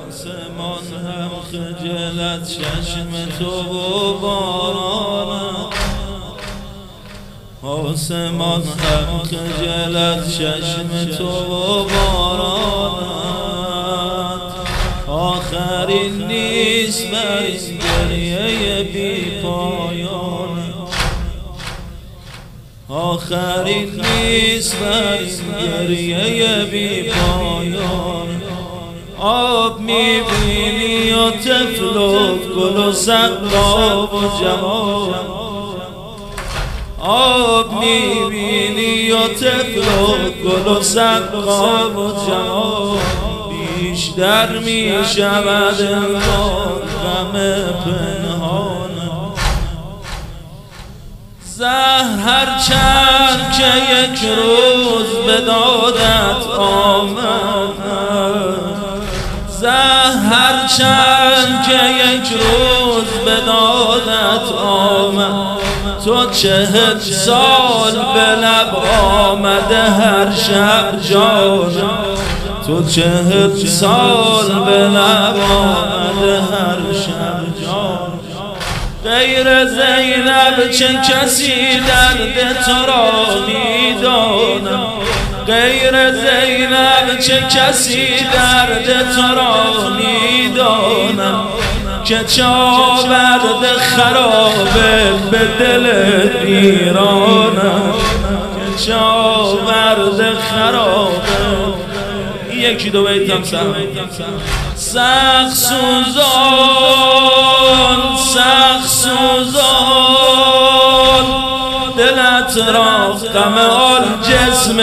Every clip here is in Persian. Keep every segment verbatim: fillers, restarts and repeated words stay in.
آسمان هم خجلت چشم تو و بارانت، آسمان هم خجلت چشم تو و بارانت. آخرین نیست بر این گریه بی پایانت، آخرین نیست بر این گریه بی پایانت. آب میبینی و طفل و گل و سقاب و جمال، آب میبینی و طفل و گل و سقاب و جمال. بیشتر میشود انگار غم پنهان، زهر هرچند که یک روز به دادت آمد، زهر هرچند که یک روز به دادت آمد. تو چهل سال به لب آمده هر شب جانم، تو چهل سال به لب آمده هر شب جانم. غیر زینب چه کسی درد تو را میداند، غیر زینب چه کسی درد تو را میداند. که چاورد خرابه به دل ویرانم، که چاورد خرابه. یکی دو بیتم سهم سخت سوزان، سخت سوزان دلت را غم آل جسم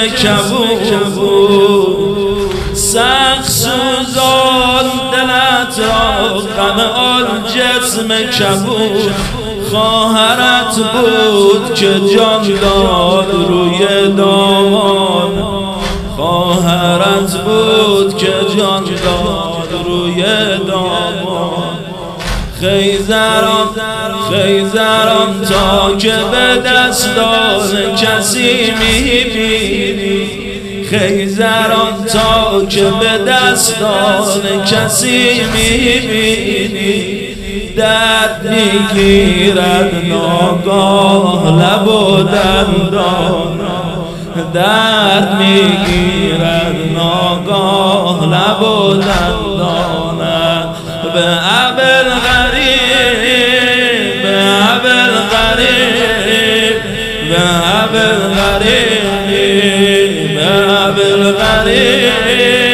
کبود، سخت سوزان دلت را غم آل جسم کبود. خواهرت بود که جان داد روی دامان، خواهرت بود که جان داد روی دامان. خیزران خیزران تا که به دستان کسی میبینی، خیزران تا که به دستان کسی میبینی. درد میگیرد ناگاه لب و دندان، درد میگیرد ناگاه لب و دندانت. به ابوالغریب، به ابوالغریب، به ابوالغریب، به ابوالغریب.